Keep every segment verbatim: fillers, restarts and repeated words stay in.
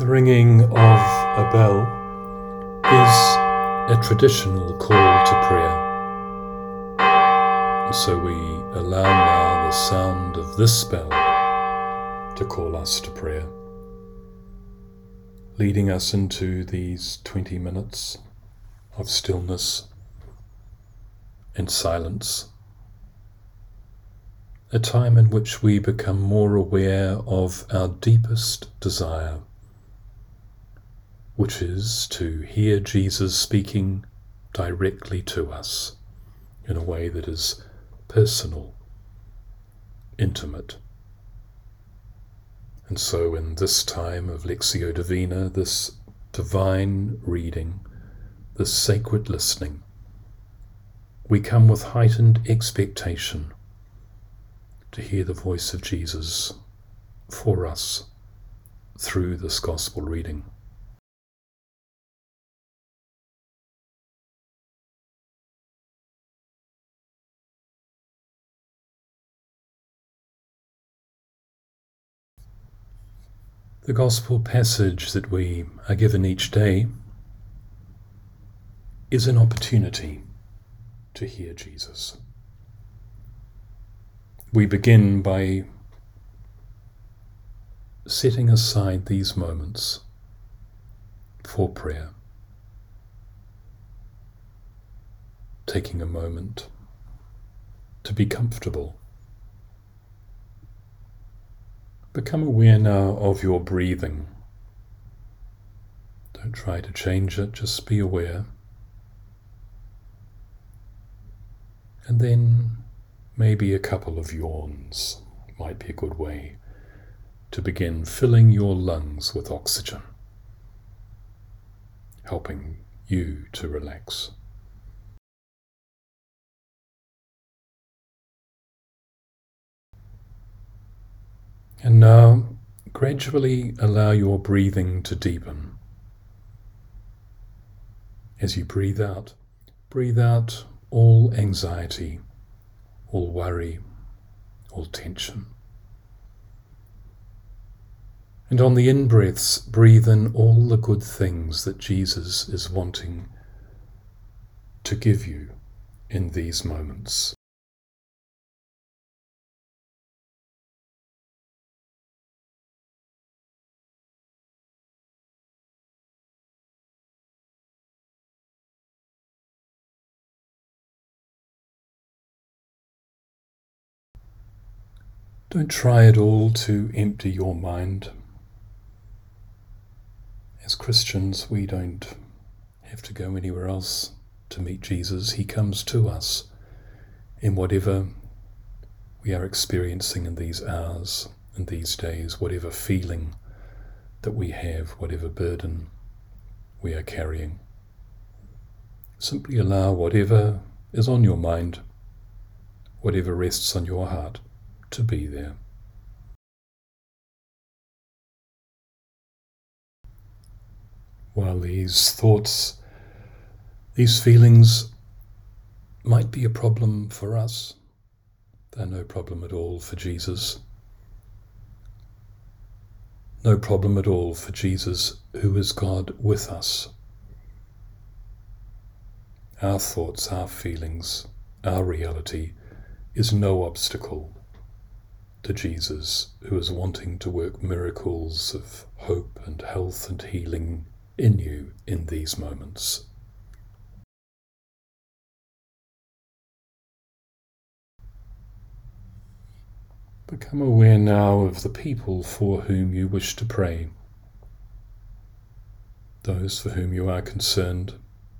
The ringing of a bell is a traditional call to prayer. And so we allow now the sound of this bell to call us to prayer, leading us into these twenty minutes of stillness and silence, a time in which we become more aware of our deepest desire, which is to hear Jesus speaking directly to us in a way that is personal, intimate. And so in this time of Lectio Divina, this divine reading, this sacred listening, we come with heightened expectation to hear the voice of Jesus for us through this gospel reading. The gospel passage that we are given each day is an opportunity to hear Jesus. We begin by setting aside these moments for prayer, taking a moment to be comfortable. Become aware now of your breathing. Don't try to change it, just be aware. And then maybe a couple of yawns might be a good way to begin filling your lungs with oxygen, helping you to relax. And now, gradually allow your breathing to deepen. As you breathe out, breathe out all anxiety, all worry, all tension. And on the in-breaths, breathe in all the good things that Jesus is wanting to give you in these moments. Don't try at all to empty your mind. As Christians, we don't have to go anywhere else to meet Jesus. He comes to us in whatever we are experiencing in these hours and these days, whatever feeling that we have, whatever burden we are carrying. Simply allow whatever is on your mind, whatever rests on your heart, to be there. While these thoughts, these feelings might be a problem for us, they're no problem at all for Jesus. No problem at all for Jesus, who is God with us. Our thoughts, our feelings, our reality is no obstacle to Jesus, who is wanting to work miracles of hope and health and healing in you in these moments. Become aware now of the people for whom you wish to pray, those for whom you are concerned.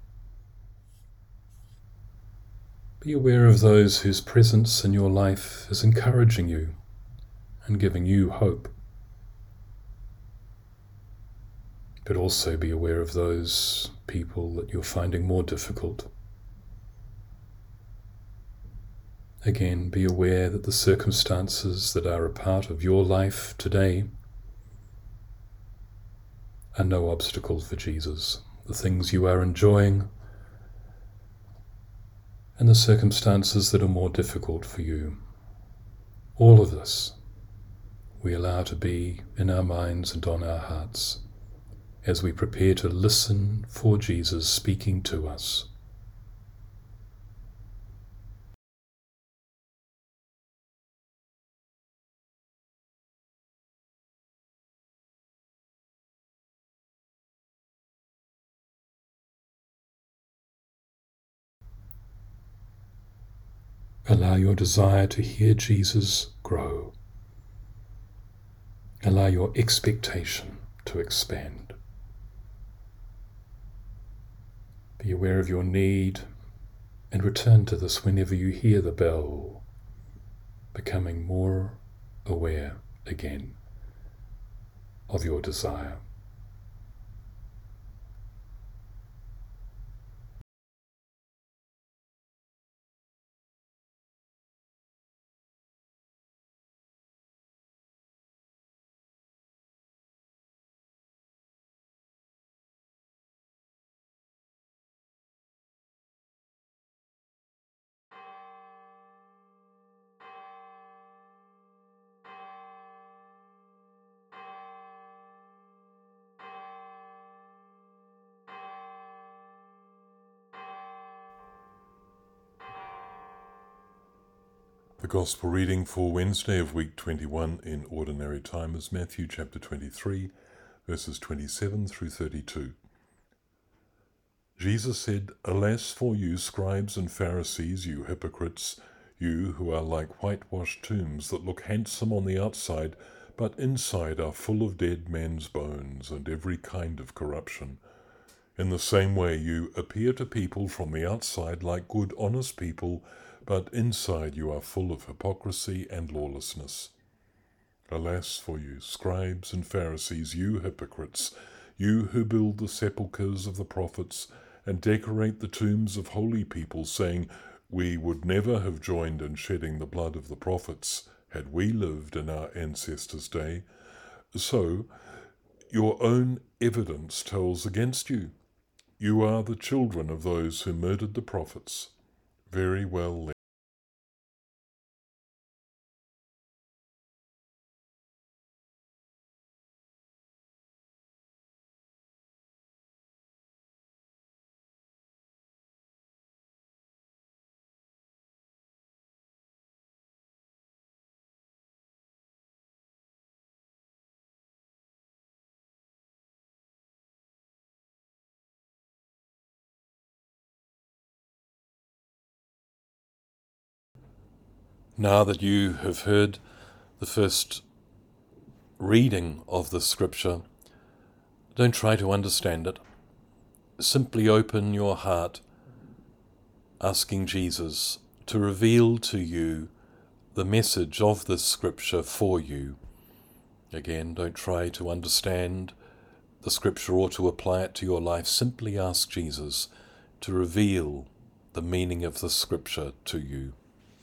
Be aware of those whose presence in your life is encouraging you and giving you hope. But also be aware of those people that you're finding more difficult. Again, be aware that the circumstances that are a part of your life today are no obstacle for Jesus. The things you are enjoying and the circumstances that are more difficult for you. All of this we allow to be in our minds and on our hearts as we prepare to listen for Jesus speaking to us. Allow your desire to hear Jesus grow. Allow your expectation to expand. Be aware of your need and return to this whenever you hear the bell, becoming more aware again of your desire. The Gospel reading for Wednesday of week twenty-one in Ordinary Time is Matthew chapter twenty-three, verses twenty-seven through thirty-two. Jesus said, "Alas for you, scribes and Pharisees, you hypocrites, you who are like whitewashed tombs that look handsome on the outside, but inside are full of dead men's bones and every kind of corruption. In the same way you appear to people from the outside like good, honest people, but inside you are full of hypocrisy and lawlessness. Alas for you, scribes and Pharisees, you hypocrites, you who build the sepulchres of the prophets and decorate the tombs of holy people, saying, 'We would never have joined in shedding the blood of the prophets had we lived in our ancestors' day.' So your own evidence tells against you. You are the children of those who murdered the prophets. Very well. Now that you have heard the first reading of the scripture, don't try to understand it. Simply open your heart, asking Jesus to reveal to you the message of this scripture for you. Again, don't try to understand the scripture or to apply it to your life. Simply ask Jesus to reveal the meaning of the scripture to you.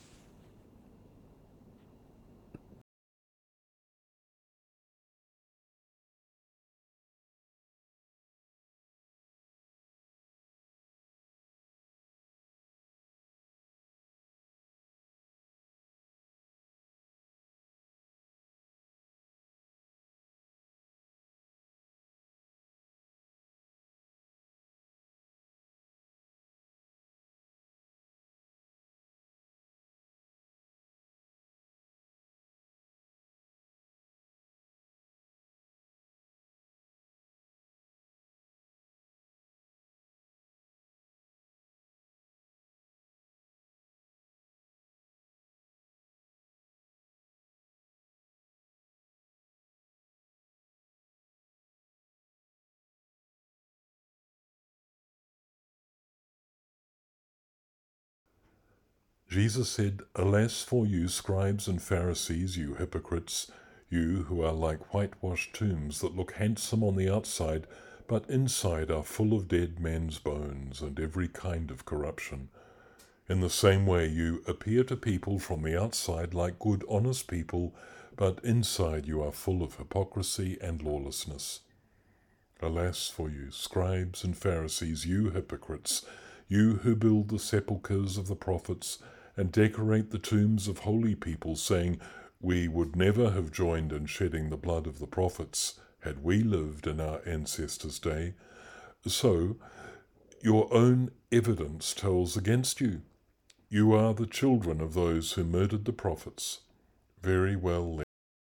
Jesus said, "Alas for you, scribes and Pharisees, you hypocrites, you who are like whitewashed tombs that look handsome on the outside, but inside are full of dead men's bones and every kind of corruption. In the same way you appear to people from the outside like good, honest people, but inside you are full of hypocrisy and lawlessness. Alas for you, scribes and Pharisees, you hypocrites, you who build the sepulchres of the prophets and decorate the tombs of holy people, saying, 'We would never have joined in shedding the blood of the prophets had we lived in our ancestors' day. So, your own evidence tells against you. You are the children of those who murdered the prophets. Very well then.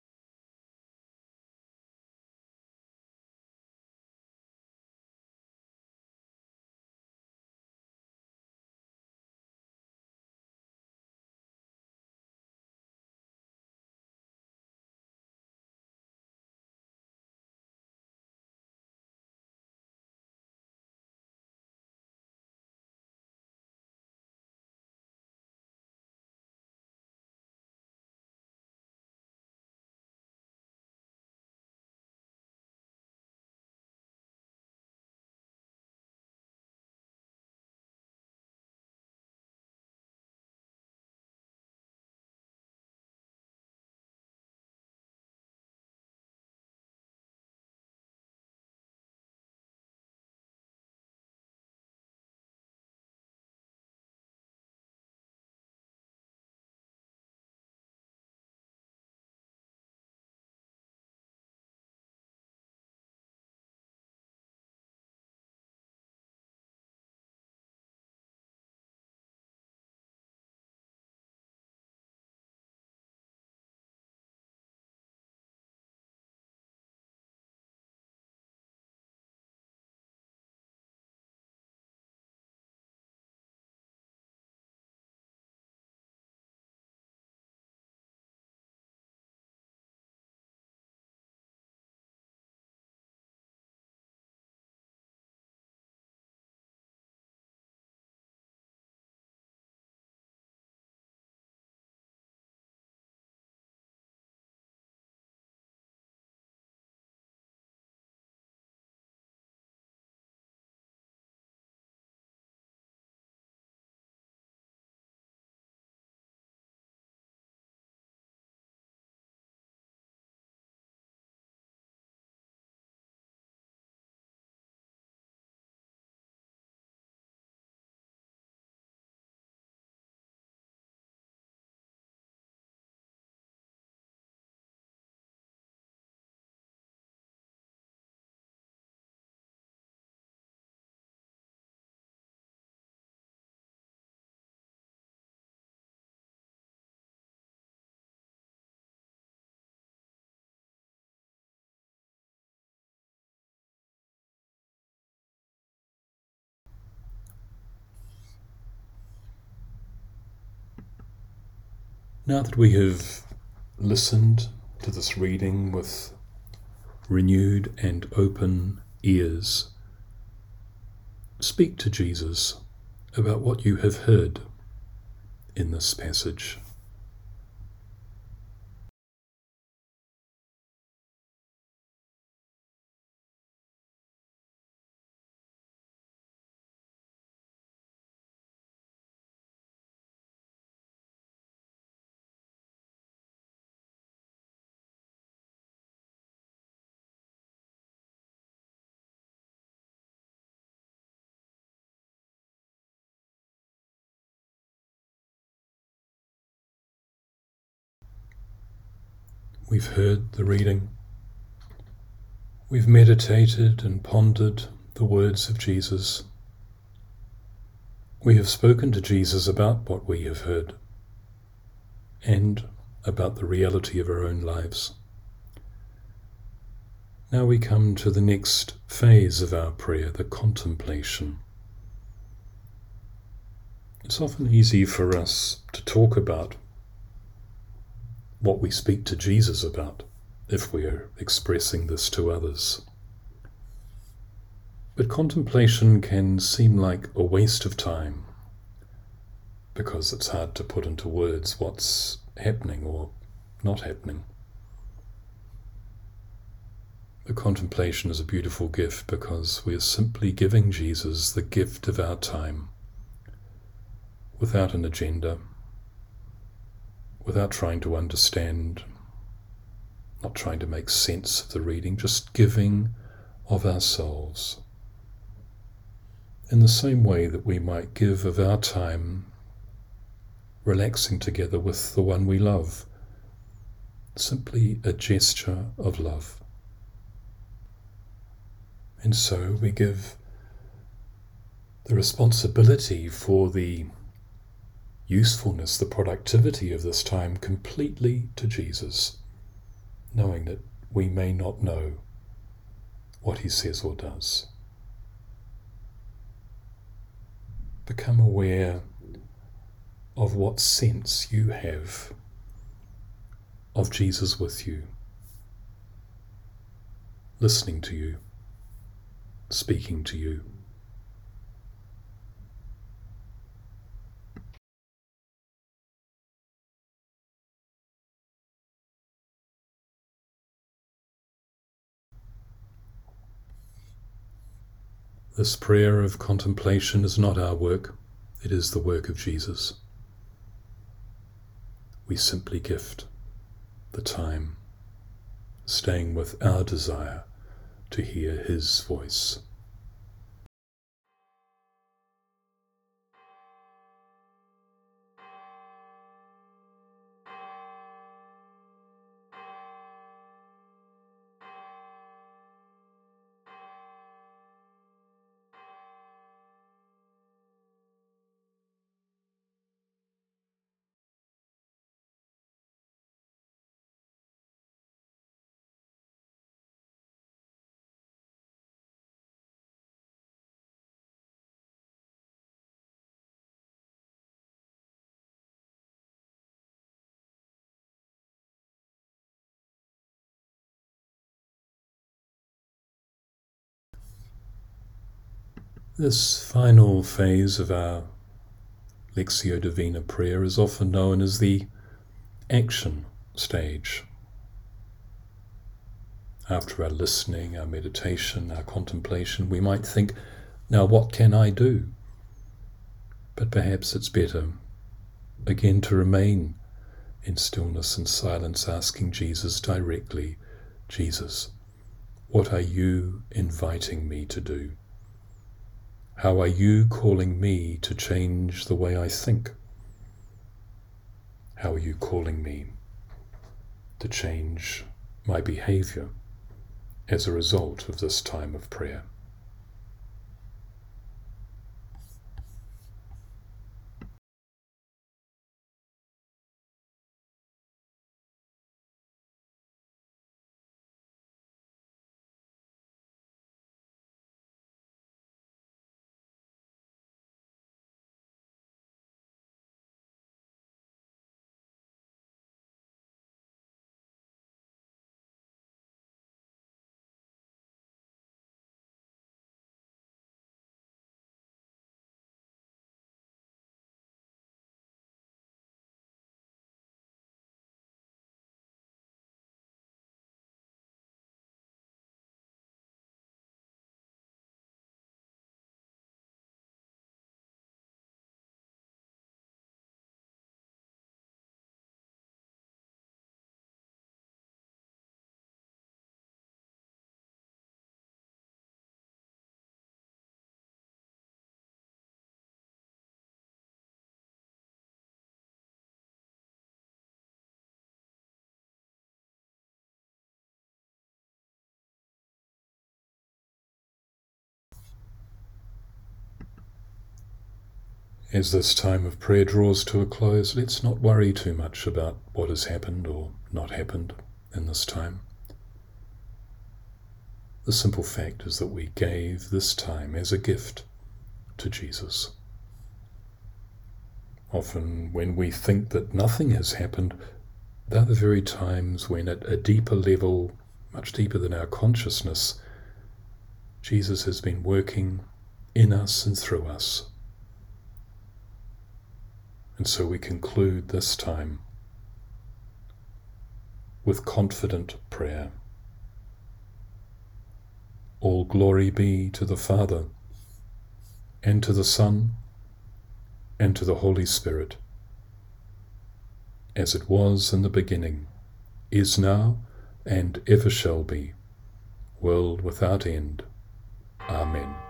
Now that we have listened to this reading with renewed and open ears, speak to Jesus about what you have heard in this passage. We've heard the reading. We've meditated and pondered the words of Jesus. We have spoken to Jesus about what we have heard and about the reality of our own lives. Now we come to the next phase of our prayer, the contemplation. It's often easy for us to talk about what we speak to Jesus about if we are expressing this to others. But contemplation can seem like a waste of time because it's hard to put into words what's happening or not happening. The contemplation is a beautiful gift because we are simply giving Jesus the gift of our time without an agenda, without trying to understand, not trying to make sense of the reading, just giving of ourselves. In the same way that we might give of our time relaxing together with the one we love, simply a gesture of love. And so we give the responsibility for the usefulness, the productivity of this time completely to Jesus, knowing that we may not know what he says or does. Become aware of what sense you have of Jesus with you, listening to you, speaking to you. This prayer of contemplation is not our work, it is the work of Jesus. We simply gift the time, staying with our desire to hear his voice. This final phase of our Lectio Divina prayer is often known as the action stage. After our listening, our meditation, our contemplation, we might think, now what can I do? But perhaps it's better, again, to remain in stillness and silence, asking Jesus directly, Jesus, what are you inviting me to do? How are you calling me to change the way I think? How are you calling me to change my behavior as a result of this time of prayer? As this time of prayer draws to a close, let's not worry too much about what has happened or not happened in this time. The simple fact is that we gave this time as a gift to Jesus. Often when we think that nothing has happened, they're the very times when at a deeper level, much deeper than our consciousness, Jesus has been working in us and through us. And so we conclude this time with confident prayer. All glory be to the Father, and to the Son, and to the Holy Spirit, as it was in the beginning, is now, and ever shall be, world without end. Amen.